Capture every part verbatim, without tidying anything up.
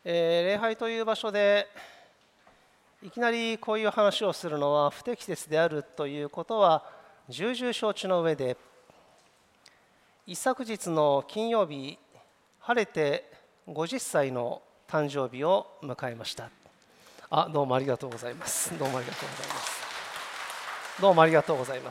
えー、礼拝という場所でいきなりこういう話をするのは不適切であるということは重々承知の上で、一昨日の金曜日、晴れてごじゅっさいの誕生日を迎えました。あ、どうもありがとうございます。どうもありがとうございます。どうもありがとうございます。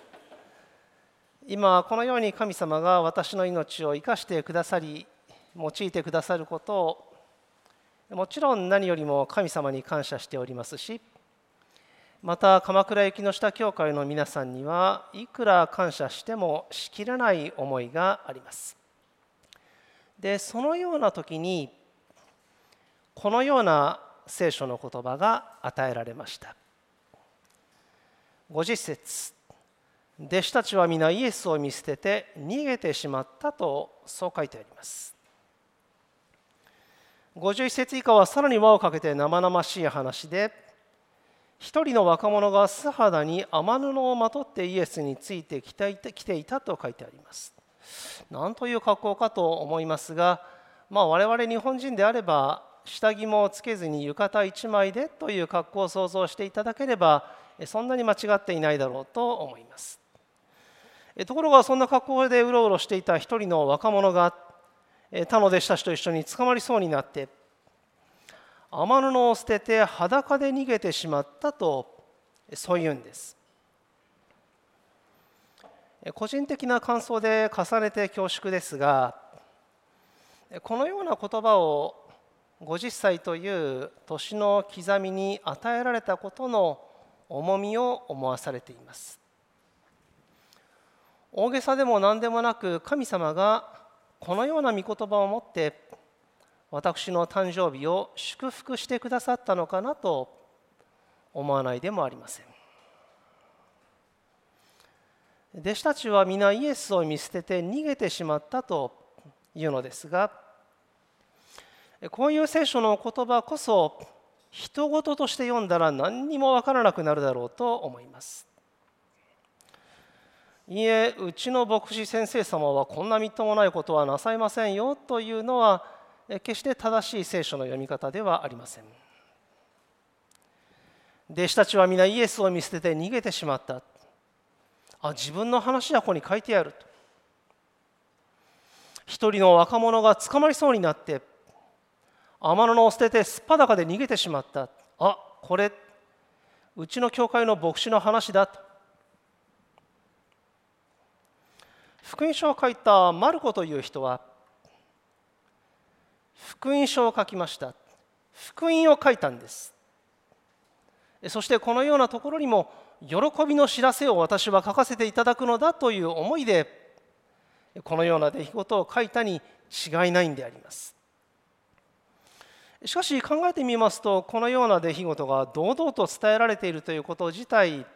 今このように神様が私の命を生かしてくださり、用いてくださることをもちろん何よりも神様に感謝しておりますし、また鎌倉雪の下教会の皆さんにはいくら感謝してもしきれない思いがあります。で、そのような時にこのような聖書の言葉が与えられました。ごじゅっ節、弟子たちは皆イエスを見捨てて逃げてしまったとそう書いてあります。ごじゅういち節以下はさらに輪をかけて生々しい話で、一人の若者が素肌に雨布をまとってイエスについてきていたと書いてあります。なんという格好かと思いますが、まあ、我々日本人であれば下着もつけずに浴衣一枚でという格好を想像していただければそんなに間違っていないだろうと思います。ところがそんな格好でうろうろしていた一人の若者が他の弟子たちと一緒に捕まりそうになって雨布を捨てて裸で逃げてしまったとそう言うんです。個人的な感想で重ねて恐縮ですが、このような言葉をごじゅっさいという年の刻みに与えられたことの重みを思わされています。大げさでも何でもなく、神様がこのような御言葉をもって私の誕生日を祝福してくださったのかなと思わないでもありません。弟子たちは皆イエスを見捨てて逃げてしまったというのですが、こういう聖書の言葉こそ人事として読んだら何にも分からなくなるだろうと思います。いいえ、うちの牧師先生様はこんなみっともないことはなさいませんよというのは決して正しい聖書の読み方ではありません。弟子たちは皆イエスを見捨てて逃げてしまった。あ、自分の話はここに書いてあると。一人の若者が捕まりそうになって雨布を捨ててすっぱだかで逃げてしまった。あ、これうちの教会の牧師の話だと。福音書を書いたマルコという人は福音書を書きました。福音を書いたんです。そしてこのようなところにも喜びの知らせを私は書かせていただくのだという思いでこのような出来事を書いたに違いないんであります。しかし考えてみますと、このような出来事が堂々と伝えられているということ自体、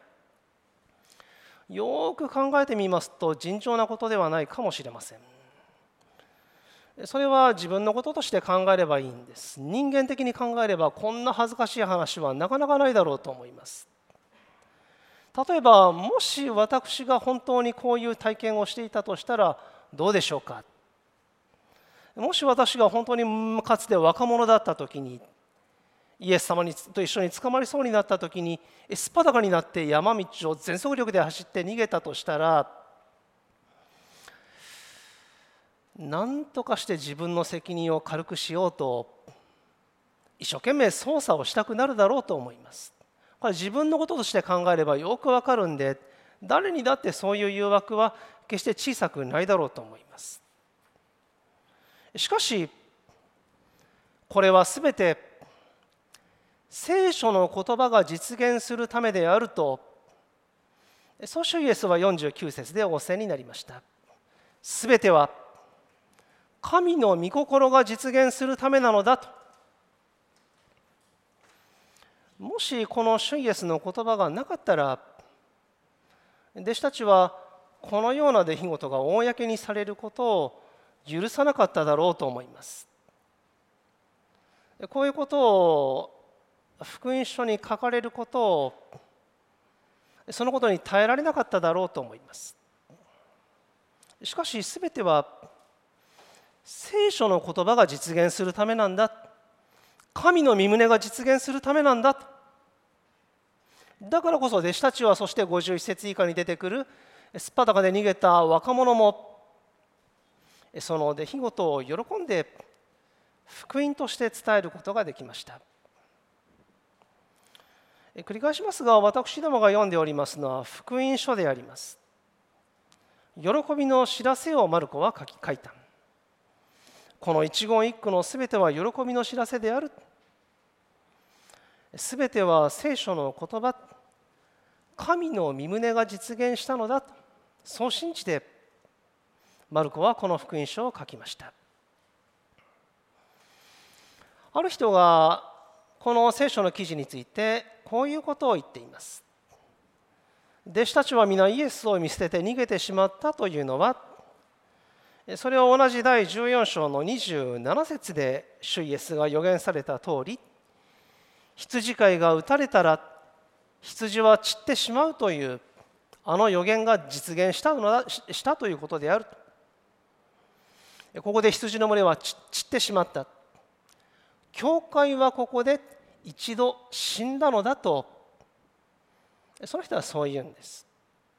よく考えてみますと尋常なことではないかもしれません。それは自分のこととして考えればいいんです。人間的に考えればこんな恥ずかしい話はなかなかないだろうと思います。例えばもし私が本当にこういう体験をしていたとしたらどうでしょうか。もし私が本当にかつて若者だった時にイエス様にと一緒に捕まりそうになった時にすっぱだかになって山道を全速力で走って逃げたとしたら、何とかして自分の責任を軽くしようと一生懸命捜査をしたくなるだろうと思います。これ自分のこととして考えればよくわかるんで、誰にだってそういう誘惑は決して小さくないだろうと思います。しかしこれはすべて聖書の言葉が実現するためであると、そう主イエスはよんじゅうきゅう節で仰せになりました。すべては神の御心が実現するためなのだと。もしこの主イエスの言葉がなかったら、弟子たちはこのような出来事が公にされることを許さなかっただろうと思います。こういうことを福音書に書かれることをそのことに耐えられなかっただろうと思います。しかしすべては聖書の言葉が実現するためなんだ。 神の御胸が実現するためなんだと。だからこそ弟子たちは、そしてごじゅういち節以下に出てくるすっぱだかで逃げた若者もその出来事を喜んで福音として伝えることができました。繰り返しますが、私どもが読んでおりますのは福音書であります。喜びの知らせをマルコは書き書いた。この一言一句のすべては喜びの知らせである。すべては聖書の言葉、神の御胸が実現したのだと、そう信じてマルコはこの福音書を書きました。ある人がこの聖書の記事についてこういうことを言っています。弟子たちは皆イエスを見捨てて逃げてしまったというのは、それは同じ第じゅうよん章のにじゅうなな節で主イエスが予言された通り、羊飼いが打たれたら羊は散ってしまうというあの予言が実現したのだしたということである。ここで羊の群れは散ってしまった。教会はここで一度死んだのだと、その人はそう言うんです。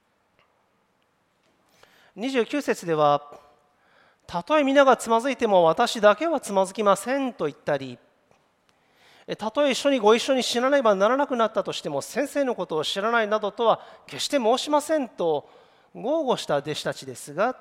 にじゅうきゅう節では、たとえ皆がつまずいても私だけはつまずきませんと言ったり、たとえ一緒にご一緒に死なねばならなくなったとしても先生のことを知らないなどとは決して申しませんと豪語した弟子たちですが、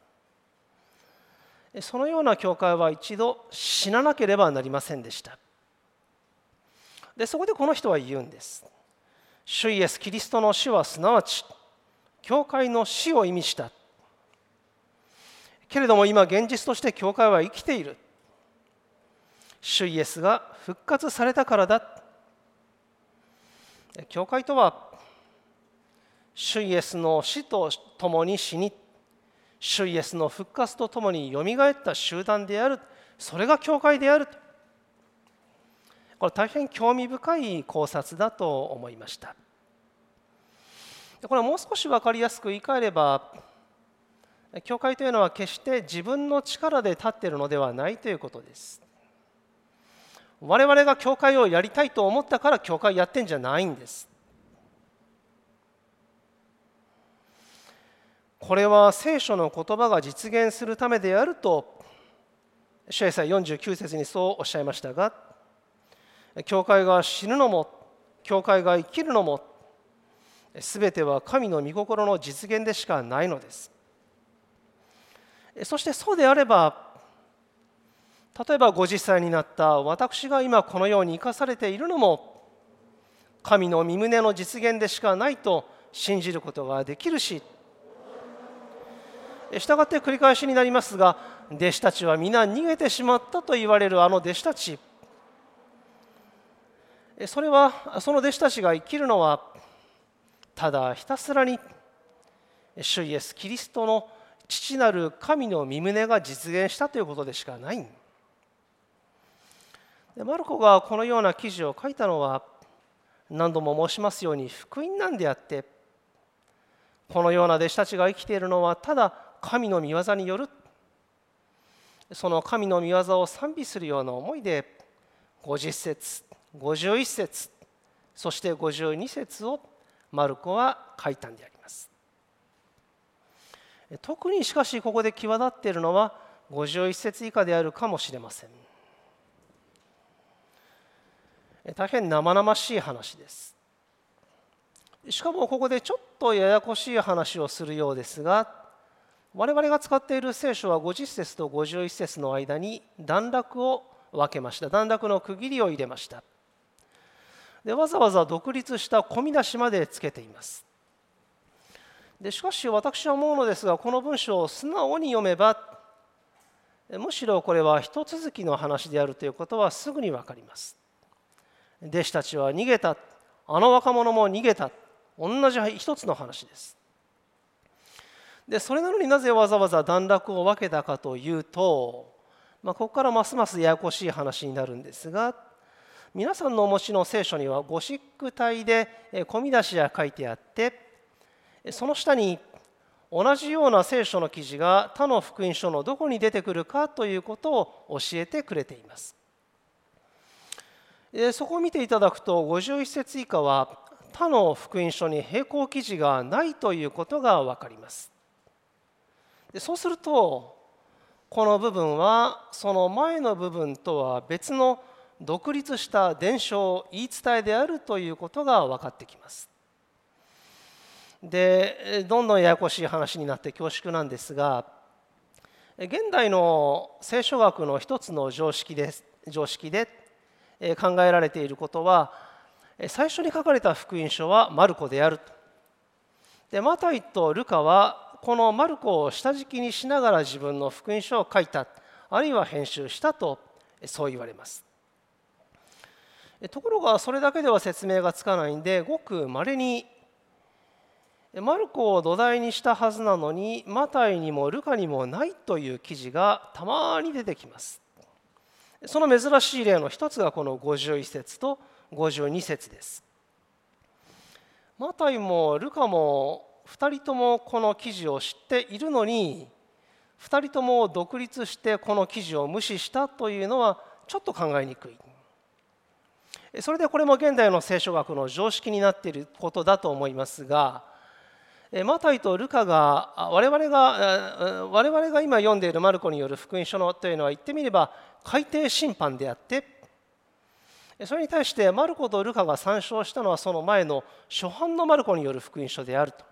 そのような教会は一度死ななければなりませんでした。で、そこでこの人は言うんです。主イエス・キリストの死はすなわち教会の死を意味した。けれども今現実として教会は生きている。主イエスが復活されたからだ。教会とは主イエスの死とともに死に、主イエスの復活とともによみがえった集団である。それが教会である。これ大変興味深い考察だと思いました。これはもう少し分かりやすく言い換えれば、教会というのは決して自分の力で立っているのではないということです。我々が教会をやりたいと思ったから教会やってんじゃないんです。これは聖書の言葉が実現するためであると、主イエスはよんじゅうきゅう節にそうおっしゃいましたが、教会が死ぬのも、教会が生きるのも、すべては神の御心の実現でしかないのです。そしてそうであれば、例えばごじゅっさいになった私が今このように生かされているのも、神の御胸の実現でしかないと信じることができるし、したがって繰り返しになりますが、弟子たちは皆逃げてしまったと言われるあの弟子たち、それはその弟子たちが生きるのはただひたすらに主イエス・キリストの父なる神の御胸が実現したということでしかない。でマルコがこのような記事を書いたのは、何度も申しますように福音なんであって、このような弟子たちが生きているのはただ神の御業による、その神の御業を賛美するような思いでごじゅっ節、ごじゅういち節、そしてごじゅうに節をマルコは書いたんであります。特にしかしここで際立っているのはごじゅういち節以下であるかもしれません。大変生々しい話です。しかもここでちょっとややこしい話をするようですが、我々が使っている聖書はごじゅっ節とごじゅういち節の間に段落を分けました。段落の区切りを入れました。でわざわざ独立した込み出しまでつけています。でしかし私は思うのですが、この文章を素直に読めば、むしろこれは一続きの話であるということはすぐに分かります。弟子たちは逃げた、あの若者も逃げた、同じ一つの話です。でそれなのになぜわざわざ段落を分けたかというと、まあ、ここからますますややこしい話になるんですが、皆さんのお持ちの聖書にはゴシック体で込み出しが書いてあって、その下に同じような聖書の記事が他の福音書のどこに出てくるかということを教えてくれています。 でそこを見ていただくとごじゅういち節以下は他の福音書に並行記事がないということが分かります。でそうするとこの部分はその前の部分とは別の独立した伝承言い伝えであるということが分かってきます。でどんどんややこしい話になって恐縮なんですが、現代の聖書学の一つの常識です常識で考えられていることは、最初に書かれた福音書はマルコであると。でマタイとルカはこのマルコを下敷きにしながら自分の福音書を書いた、あるいは編集したとそう言われます。ところがそれだけでは説明がつかないんで、ごくまれにマルコを土台にしたはずなのにマタイにもルカにもないという記事がたまに出てきます。その珍しい例の一つがこのごじゅういち節とごじゅうに節です。マタイもルカもふたりともこの記事を知っているのに、ふたりとも独立してこの記事を無視したというのはちょっと考えにくい。それでこれも現代の聖書学の常識になっていることだと思いますが、マタイとルカが我々が我々が今読んでいるマルコによる福音書のというのは言ってみれば改訂審判であって、それに対してマルコとルカが参照したのはその前の初版のマルコによる福音書である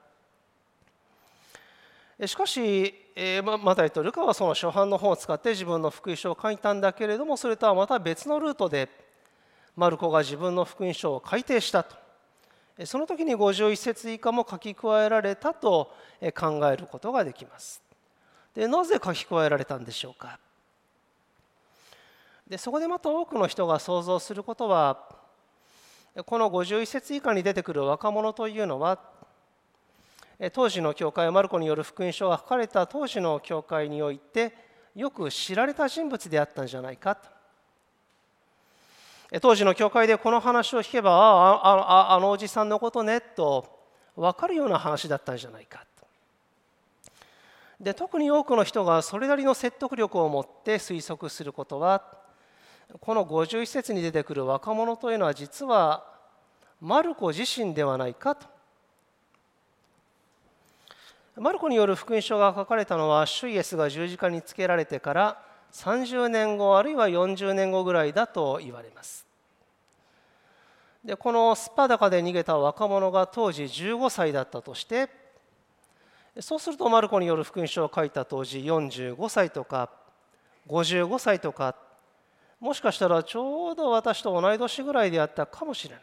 と。しかしマタイとルカはその初版の本を使って自分の福音書を書いたんだけれども、それとはまた別のルートでマルコが自分の福音書を改訂したと。その時にごじゅういち節以下も書き加えられたと考えることができます。でなぜ書き加えられたんでしょうか。でそこでまた多くの人が想像することは、このごじゅういち節以下に出てくる若者というのは、当時の教会、マルコによる福音書が書かれた当時の教会においてよく知られた人物であったんじゃないかと。当時の教会でこの話を聞けば、ああ、あ、あのおじさんのことねと分かるような話だったんじゃないかと。で特に多くの人がそれなりの説得力を持って推測することは、このごじゅういち節に出てくる若者というのは実はマルコ自身ではないかと。マルコによる福音書が書かれたのは主イエスが十字架につけられてからさんじゅうねんごあるいはよんじゅうねんごぐらいだと言われます。でこのスパダカで逃げた若者が当時じゅうごさいだったとして、そうするとマルコによる福音書を書いた当時よんじゅうごさいとかごじゅうごさいとか、もしかしたらちょうど私と同い年ぐらいであったかもしれない。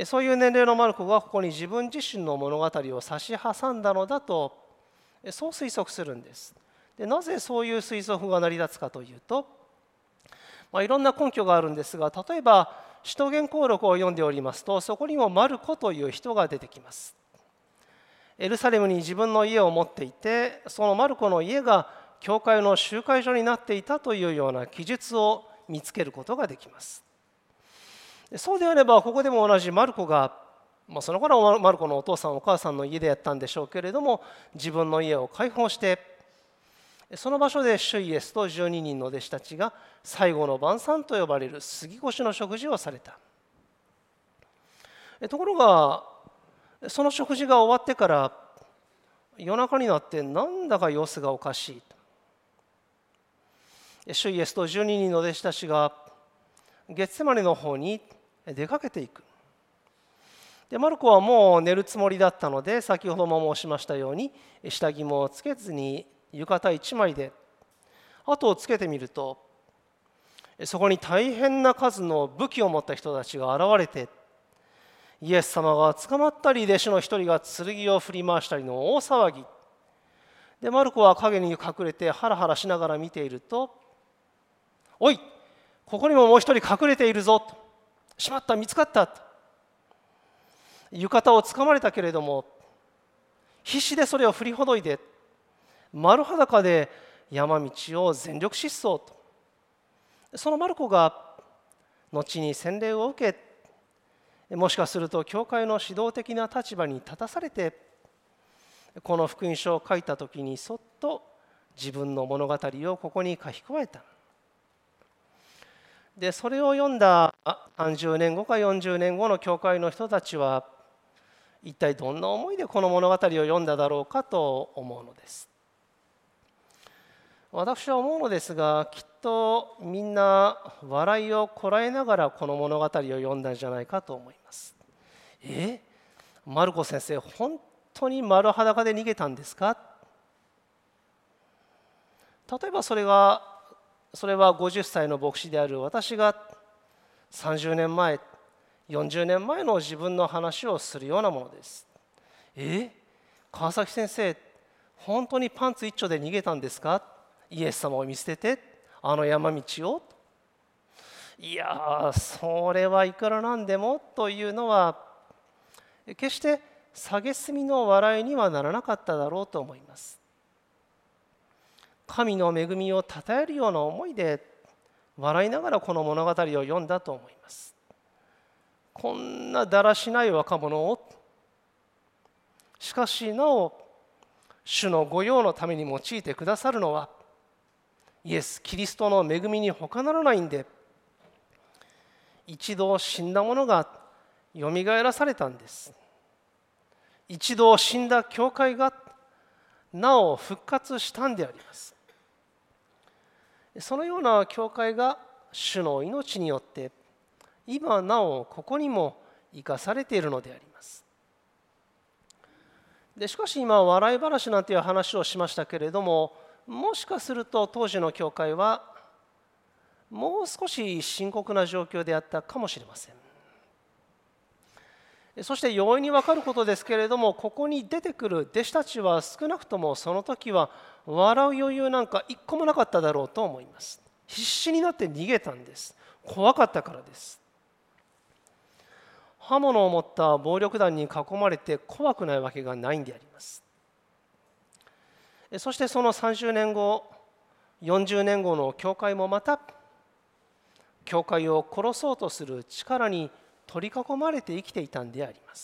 そういう年齢のマルコがここに自分自身の物語を差し挟んだのだと、そう推測するんです。でなぜそういう推測が成り立つかというと、まあ、いろんな根拠があるんですが、例えば使徒言行録を読んでおりますと、そこにもマルコという人が出てきます。エルサレムに自分の家を持っていて、そのマルコの家が教会の集会所になっていたというような記述を見つけることができます。そうであればここでも同じマルコが、まあ、その頃はマルコのお父さんお母さんの家でやったんでしょうけれども、自分の家を開放してその場所で主イエスとじゅうににんの弟子たちが最後の晩餐と呼ばれる杉越の食事をされた。ところがその食事が終わってから夜中になってなんだか様子がおかしいと。主イエスとじゅうににんの弟子たちがゲッセマネの方に出かけていく。でマルコはもう寝るつもりだったので、先ほども申しましたように下着もつけずに浴衣一枚で後をつけてみると、そこに大変な数の武器を持った人たちが現れて、イエス様が捕まったり弟子の一人が剣を振り回したりの大騒ぎで、マルコは陰に隠れてハラハラしながら見ていると、おい、ここにももう一人隠れているぞと、しまった、見つかったと。浴衣をつかまれたけれども必死でそれを振りほどいて丸裸で山道を全力疾走と。そのマルコが後に洗礼を受け、もしかすると教会の指導的な立場に立たされて、この福音書を書いた時にそっと自分の物語をここに書き加えた。 でそれを読んださんじゅうねんごかよんじゅうねんごの教会の人たちは一体どんな思いでこの物語を読んだだろうかと思うのです。私は思うのですが、きっとみんな笑いをこらえながらこの物語を読んだんじゃないかと思います。え、マルコ先生、本当に丸裸で逃げたんですか？例えばそれがそれはごじゅっさいの牧師である私がさんじゅうねんまえよんじゅうねんまえの自分の話をするようなものです。え、川崎先生、本当にパンツ一丁で逃げたんですか？イエス様を見捨ててあの山道を。いや、それはいくらなんでもというのは決して蔑みの笑いにはならなかっただろうと思います。神の恵みをたたえるような思いで笑いながらこの物語を読んだと思います。こんなだらしない若者を、しかしなお主の御用のために用いてくださるのはイエス・キリストの恵みに他ならないんで、一度死んだ者がよみがえらされたんです。一度死んだ教会がなお復活したんであります。そのような教会が主の命によって今なおここにも生かされているのであります。でしかし今笑い話なんていう話をしましたけれども、もしかすると当時の教会はもう少し深刻な状況であったかもしれません。そして容易に分かることですけれども、ここに出てくる弟子たちは少なくともその時は笑う余裕なんか一個もなかっただろうと思います。必死になって逃げたんです。怖かったからです。刃物を持った暴力団に囲まれて怖くないわけがないんであります。そしてそのさんじゅうねんご、よんじゅうねんごの教会もまた教会を殺そうとする力に取り囲まれて生きていたんであります。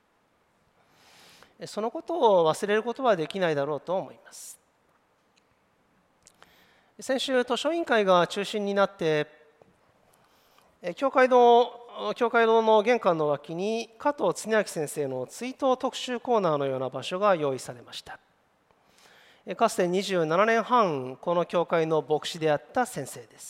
そのことを忘れることはできないだろうと思います。先週図書委員会が中心になって教会の教会堂の玄関の脇に加藤恒明先生の追悼特集コーナーのような場所が用意されました。かつてにじゅうななねんはんこの教会の牧師であった先生です。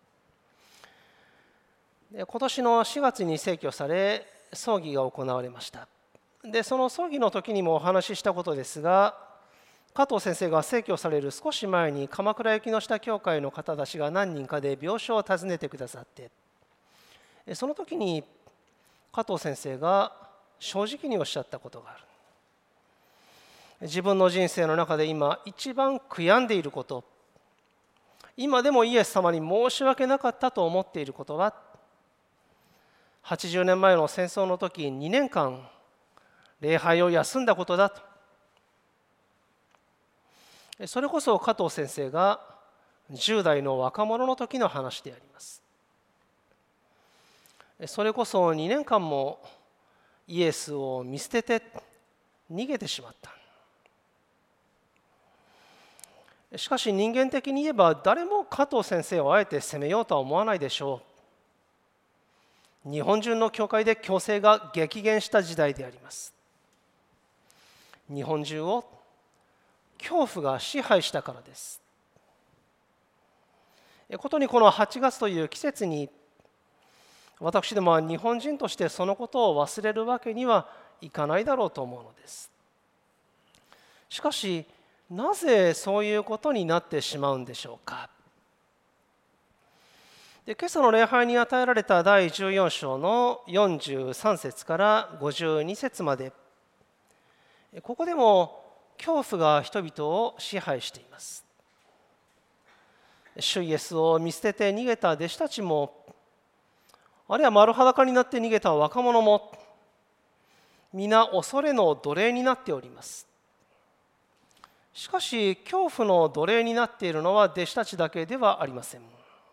今年のしがつに逝去され葬儀が行われました。でその葬儀の時にもお話ししたことですが、加藤先生が逝去される少し前に鎌倉雪の下教会の方たちが何人かで病床を訪ねてくださって、その時に加藤先生が正直におっしゃったことがある。自分の人生の中で今一番悔やんでいること、今でもイエス様に申し訳なかったと思っていることは、はちじゅうねんまえの戦争の時にねんかん礼拝を休んだことだと。それこそ加藤先生がじゅう代の若者の時の話であります。それこそにねんかんもイエスを見捨てて逃げてしまった。しかし人間的に言えば誰も加藤先生をあえて責めようとは思わないでしょう。日本中の教会で強制が激減した時代であります。日本中を恐怖が支配したからです。ことにこのはちがつという季節に私どもは日本人としてそのことを忘れるわけにはいかないだろうと思うのです。しかしなぜそういうことになってしまうんでしょうか。で今朝の礼拝に与えられただいじゅうよん章のよんじゅうさん節からごじゅうに節まで、ここでも恐怖が人々を支配しています。主イエスを見捨てて逃げた弟子たちも、あるいは丸裸になって逃げた若者も、皆恐れの奴隷になっております。しかし恐怖の奴隷になっているのは弟子たちだけではありません。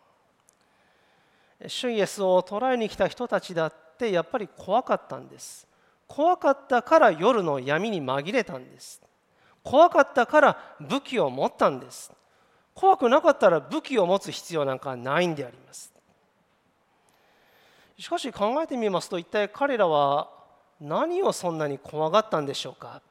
主イエスを捕らえに来た人たちだってやっぱり怖かったんです。怖かったから夜の闇に紛れたんです。怖かったから武器を持ったんです。怖くなかったら武器を持つ必要なんかないんであります。 しかし考えてみますと、一体彼らは何をそんなに怖がったんでしょうか。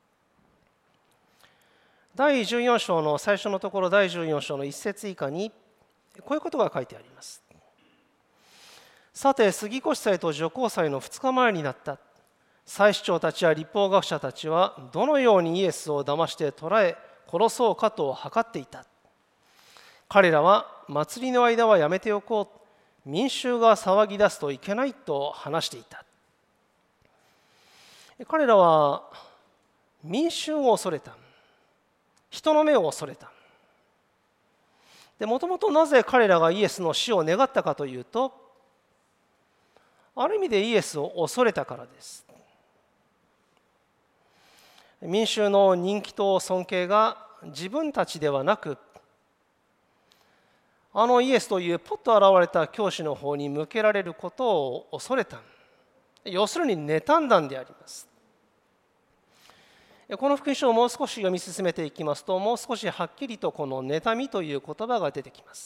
だいじゅうよん章の最初のところ、だいじゅうよん章のいち節以下にこういうことが書いてあります。さて、杉越祭と除光祭のふつかまえになった。祭司長たちや律法学者たちはどのようにイエスを騙して捕らえ殺そうかと図っていた。彼らは祭りの間はやめておこう、民衆が騒ぎ出すといけないと話していた。彼らは民衆を恐れた。人の目を恐れた。で、もともとなぜ彼らがイエスの死を願ったかというと、ある意味でイエスを恐れたからです。民衆の人気と尊敬が自分たちではなく、あのイエスというポッと現れた教師の方に向けられることを恐れた。要するに妬んだんであります。この福音書をもう少し読み進めていきますと、もう少しはっきりとこの妬みという言葉が出てきます。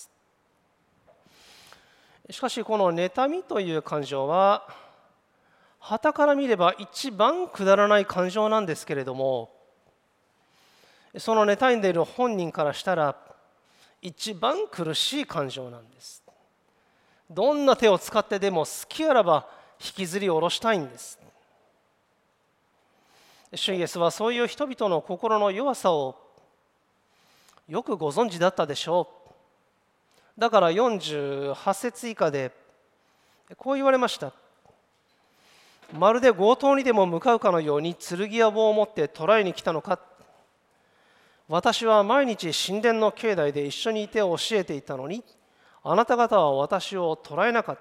しかしこの妬みという感情は、傍から見れば一番くだらない感情なんですけれども、その妬んでいる本人からしたら一番苦しい感情なんです。どんな手を使ってでも好きあらば引きずり下ろしたいんです。主イエスはそういう人々の心の弱さをよくご存知だったでしょう。だからよんじゅうはち節以下でこう言われました。まるで強盗にでも向かうかのように剣や棒を持って捕らえに来たのか。私は毎日神殿の境内で一緒にいて教えていたのに、あなた方は私を捕らえなかった。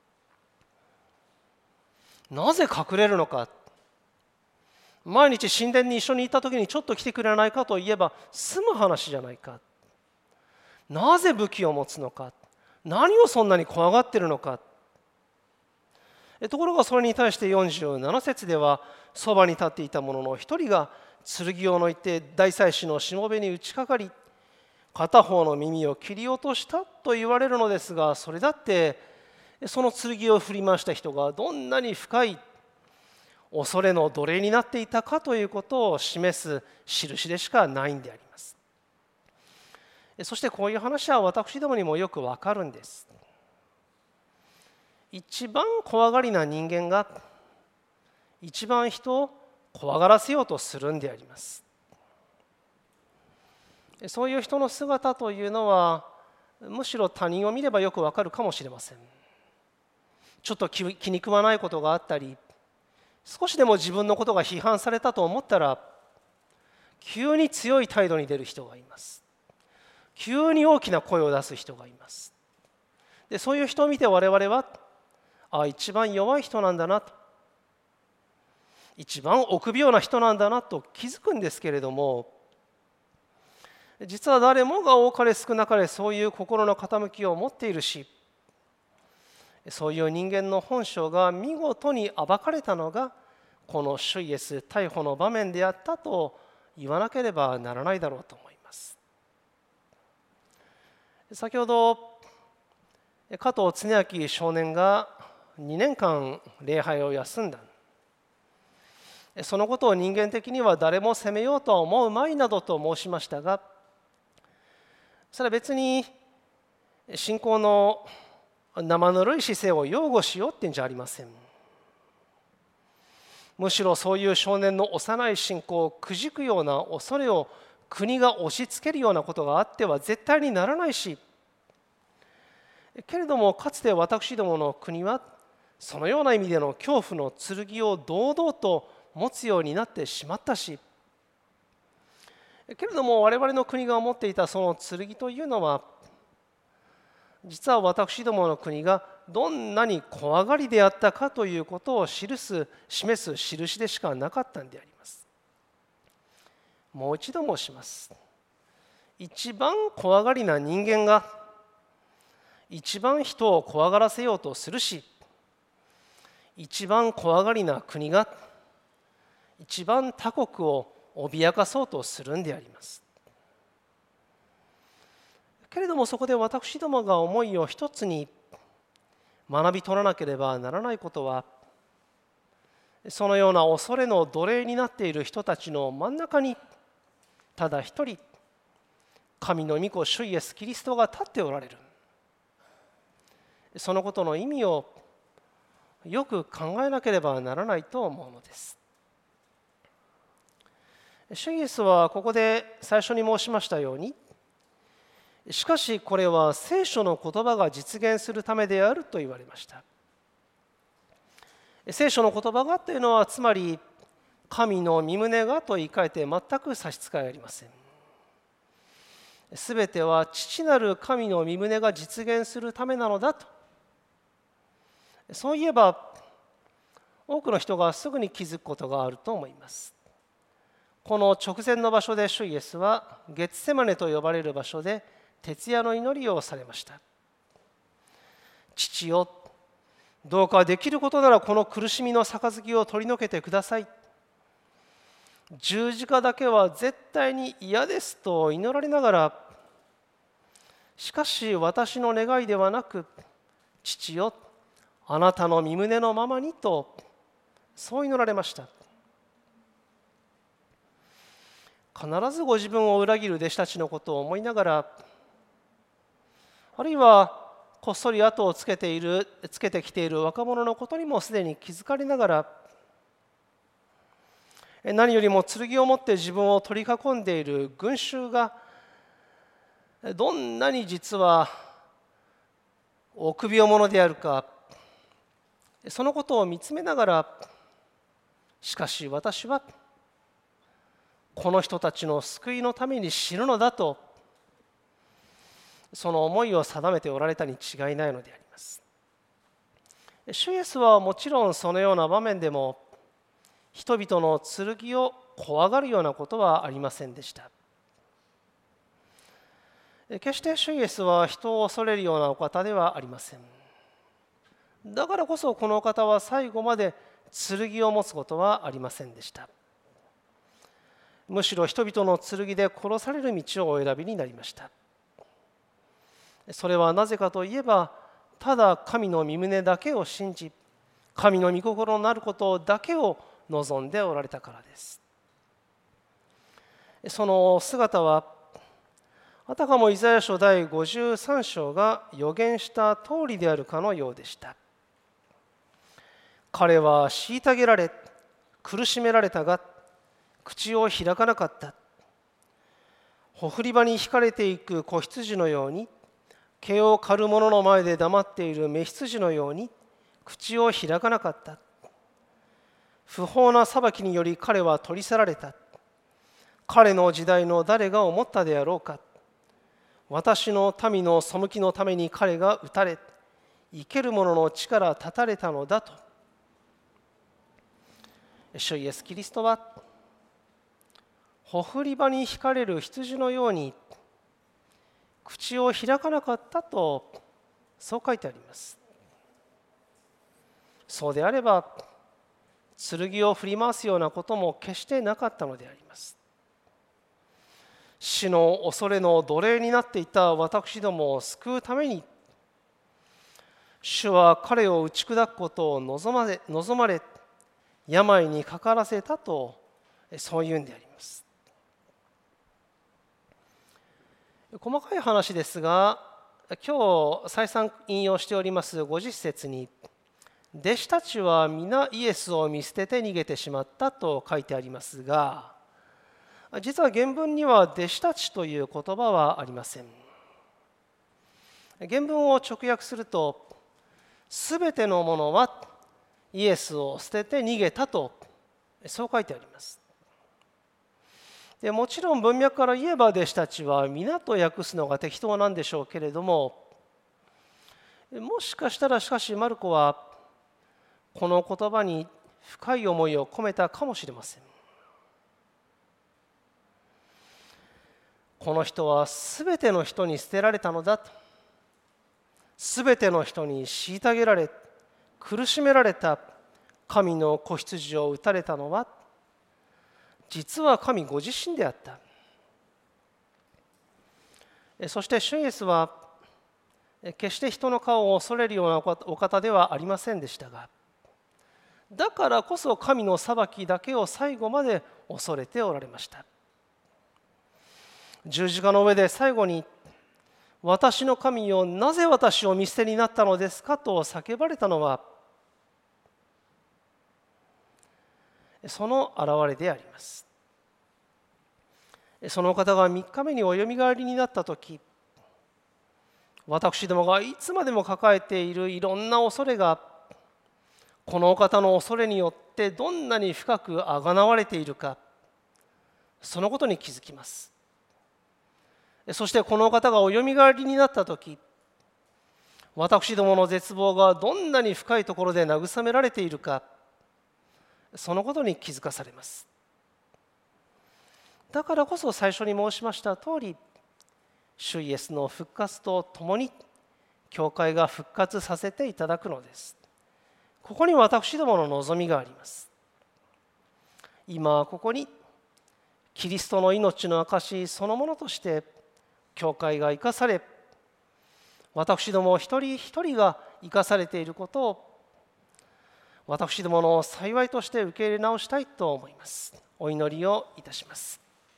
なぜ隠れるのか。毎日神殿に一緒にいた時にちょっと来てくれないかと言えば済む話じゃないか。なぜ武器を持つのか。何をそんなに怖がっているのか。ところがそれに対してよんじゅうなな節では、そばに立っていた者の一人が剣を抜いて大祭司のしもべに打ちかかり、片方の耳を切り落としたと言われるのですが、それだってその剣を振り回した人がどんなに深い恐れの奴隷になっていたかということを示す印でしかないんであります。そしてこういう話は私どもにもよくわかるんです。一番怖がりな人間が一番人を怖がらせようとするんであります。そういう人の姿というのはむしろ他人を見ればよくわかるかもしれません。ちょっと気に食わないことがあったり、少しでも自分のことが批判されたと思ったら急に強い態度に出る人がいます。急に大きな声を出す人がいます。で、そういう人を見て我々は、あ、一番弱い人なんだなと、一番臆病な人なんだなと気づくんですけれども、実は誰もが多かれ少なかれそういう心の傾きを持っているし、そういう人間の本性が見事に暴かれたのがこの主イエス逮捕の場面であったと言わなければならないだろうと思います。先ほど加藤恒明少年がにねんかん礼拝を休んだ。そのことを人間的には誰も責めようとは思うまいなどと申しましたが、それは別に信仰の生ぬるい姿勢を擁護しようってんじゃありません。むしろそういう少年の幼い信仰をくじくような恐れを国が押し付けるようなことがあっては絶対にならないし、けれどもかつて私どもの国はそのような意味での恐怖の剣を堂々と持つようになってしまったし、けれども我々の国が持っていたその剣というのは、実は私どもの国がどんなに怖がりであったかということを記す示す印でしかなかったんであります。もう一度申します。一番怖がりな人間が一番人を怖がらせようとするし、一番怖がりな国が一番他国を脅かそうとするんであります。けれどもそこで私どもが思いを一つに学び取らなければならないことは、そのような恐れの奴隷になっている人たちの真ん中にただ一人、神の御子主イエスキリストが立っておられる。そのことの意味をよく考えなければならないと思うのです。主イエスはここで最初に申しましたように、しかしこれは聖書の言葉が実現するためであると言われました。聖書の言葉がというのは、つまり神の御胸がと言い換えて全く差し支えありません。すべては父なる神の御胸が実現するためなのだと。そういえば多くの人がすぐに気づくことがあると思います。この直前の場所で主イエスはゲツセマネと呼ばれる場所で徹夜の祈りをされました。父よ、どうかできることならこの苦しみの杯を取り除けてください。十字架だけは絶対に嫌ですと祈られながら、しかし私の願いではなく、父よ、あなたの御胸のままにと、そう祈られました。必ずご自分を裏切る弟子たちのことを思いながら、あるいはこっそり後をつけている、つけてきている若者のことにもすでに気づかれながら、何よりも剣を持って自分を取り囲んでいる群衆がどんなに実は臆病者であるか、そのことを見つめながら、しかし私はこの人たちの救いのために死ぬのだと、その思いを定めておられたに違いないのであります。主イエスはもちろんそのような場面でも人々の剣を怖がるようなことはありませんでした。決して主イエスは人を恐れるようなお方ではありません。だからこそこのお方は最後まで剣を持つことはありませんでした。むしろ人々の剣で殺される道をお選びになりました。それはなぜかといえば、ただ神の御胸だけを信じ、神の御心のなることだけを望んでおられたからです。その姿は、あたかもイザヤ書だいごじゅうさん章が予言した通りであるかのようでした。彼は虐げられ、苦しめられたが、口を開かなかった。ほふり場に引かれていく子羊のように、毛を刈る者の前で黙っている雌羊のように口を開かなかった。不法な裁きにより彼は取り去られた。彼の時代の誰が思ったであろうか。私の民の背きのために彼が打たれ、生ける者の地から断たれたのだと。主イエスキリストは、ほふり場に引かれる羊のように口を開かなかったと、そう書いてあります。そうであれば、剣を振り回すようなことも決してなかったのであります。死の恐れの奴隷になっていた私どもを救うために、主は彼を打ち砕くことを望まれ、望まれ病にかからせたと、そういうんであります。細かい話ですが、今日再三引用しておりますごじゅっ節に、弟子たちは皆イエスを見捨てて逃げてしまったと書いてありますが、実は原文には弟子たちという言葉はありません。原文を直訳すると、すべてのものはイエスを捨てて逃げたと、そう書いてあります。でもちろん文脈から言えば弟子たちは皆と訳すのが適当なんでしょうけれども、もしかしたらしかしマルコはこの言葉に深い思いを込めたかもしれません。この人はすべての人に捨てられたのだと。すべての人に虐げられ苦しめられた神の子羊を打たれたのは実は神ご自身であった。そして主イエスは決して人の顔を恐れるようなお方ではありませんでしたが、だからこそ神の裁きだけを最後まで恐れておられました。十字架の上で最後に、私の神よ、なぜ私を見捨てになったのですかと叫ばれたのは、その現れであります。そのお方がみっかめにおよみがえりになったとき、私どもがいつまでも抱えているいろんな恐れが、このお方の恐れによってどんなに深くあがなわれているか、そのことに気づきます。そしてこのお方がおよみがえりになったとき、私どもの絶望がどんなに深いところで慰められているか、そのことに気づかされます。だからこそ最初に申しました通り、主イエスの復活とともに教会が復活させていただくのです。ここに私どもの望みがあります。今ここにキリストの命の証そのものとして教会が生かされ、私ども一人一人が生かされていることを私どもの幸いとして受け入れ直したいと思います。お祈りをいたします。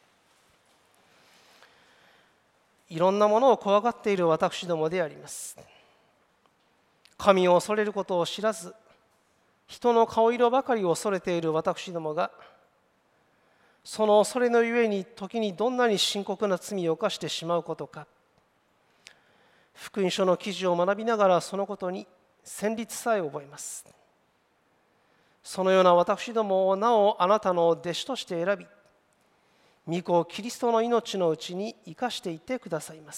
いろんなものを怖がっている私どもであります。神を恐れることを知らず、人の顔色ばかりを恐れている私どもが、その恐れのゆえに時にどんなに深刻な罪を犯してしまうことか、福音書の記事を学びながらそのことに戦慄さえ覚えます。そのような私どもをなおあなたの弟子として選び、御子キリストの命のうちに生かしていてくださいます。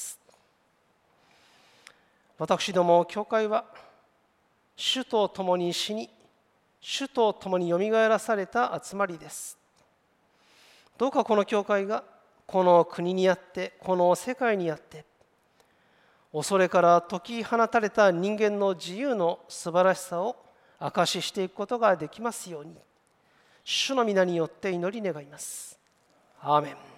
私ども教会は主と共に死に、主と共によみがえらされた集まりです。どうかこの教会がこの国にあって、この世界にあって、恐れから解き放たれた人間の自由の素晴らしさを証ししていくことができますように、主の皆によって祈り願います。アーメン。